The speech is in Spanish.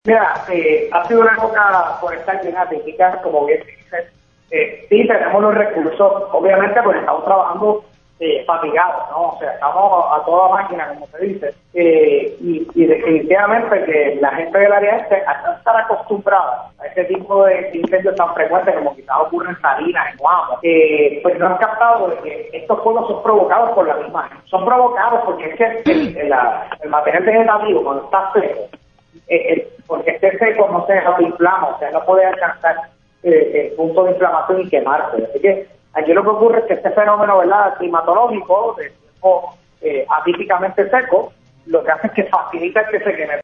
Mira, ha sido una época forestal bien atípica, como bien dices. Sí, tenemos los recursos, obviamente, pues estamos trabajando fatigados, ¿no? O sea, estamos a toda máquina, como se dice. Y definitivamente que la gente del área este, al estar acostumbrada a este tipo de incendios tan frecuentes como quizás ocurren en Salinas, en Guamo, pues no han captado de que estos fuegos son provocados por la misma gente. Son provocados porque es que el material vegetativo, cuando está seco, porque esté seco no se autoinflama, o sea, no puede alcanzar el punto de inflamación y quemarse. Así que aquí lo que ocurre es que este fenómeno, ¿verdad?, climatológico, de tiempo atípicamente seco, lo que hace es que facilita que se queme.